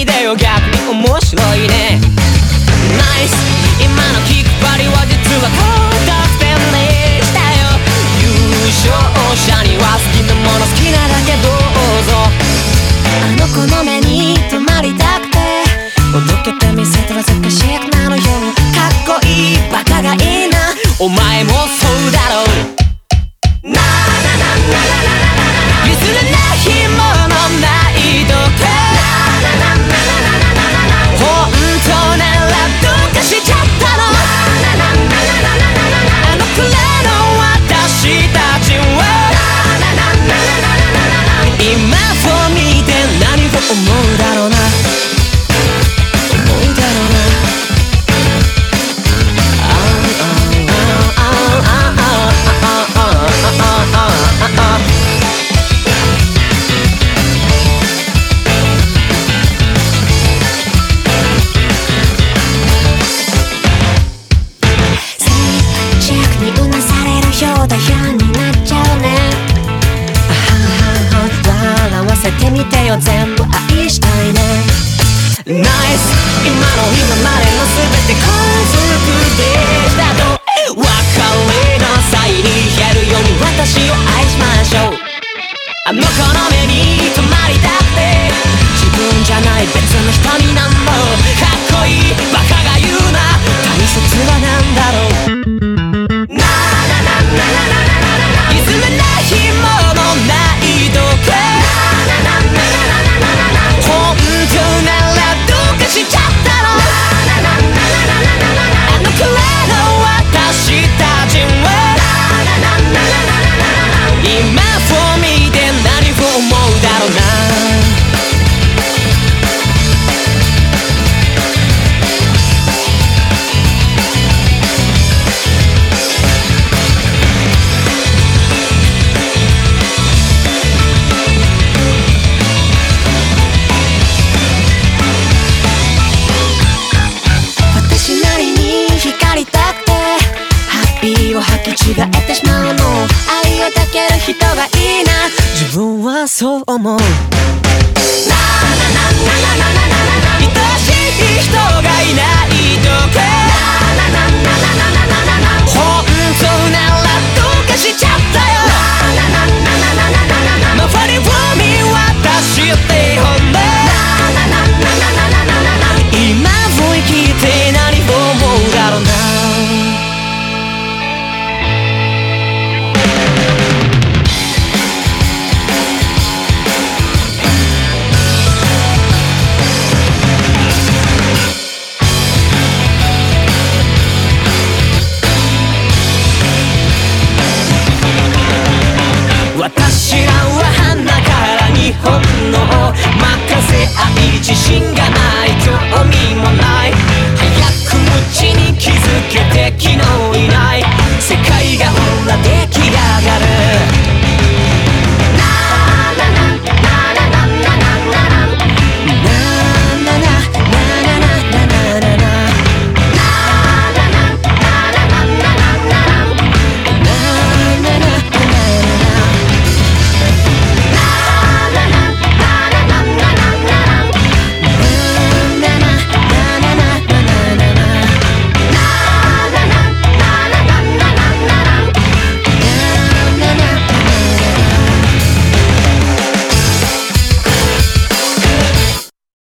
でよ、逆に面白いね。ナイス、今のキックパリは実は高得点でしたよ。優勝者には好きなもの好きなだけどうぞ。あの子の目に留まりたくておどけてみせたらずかしくなるよ。かっこいいバカがいいな、お前もそうだろう。なあなあなあなあなあ、譲れないものないとか、本当ならどうかしちゃったの。あのくらいの私たちは今を見て何を思うだろうな、思うだろうな。てみてよ、全部愛したいね。ナイス、今の今までの全て幸福でしたと別れの際に言えるように私を愛しましょう。あの子の目に留まりたくて自分じゃない別の瞳なんもかっこいいバカが言うな、大切はなんだろう。なあなあなあなあなあ、譲れないものないとか、本当ならどうかしちゃったの。あのくらいの私たちは今を見て何を思うだろうな。履き違えてしまうの、愛を抱ける人がいいな、自分はそう思う。なあなあなあなあなあ、愛しい人がいないとか、本当ならどうかしちゃったよ。周りを見渡してほんの今を生きて何を思うだろうな。私らは花から日本の任せ合い、自信がない興味もない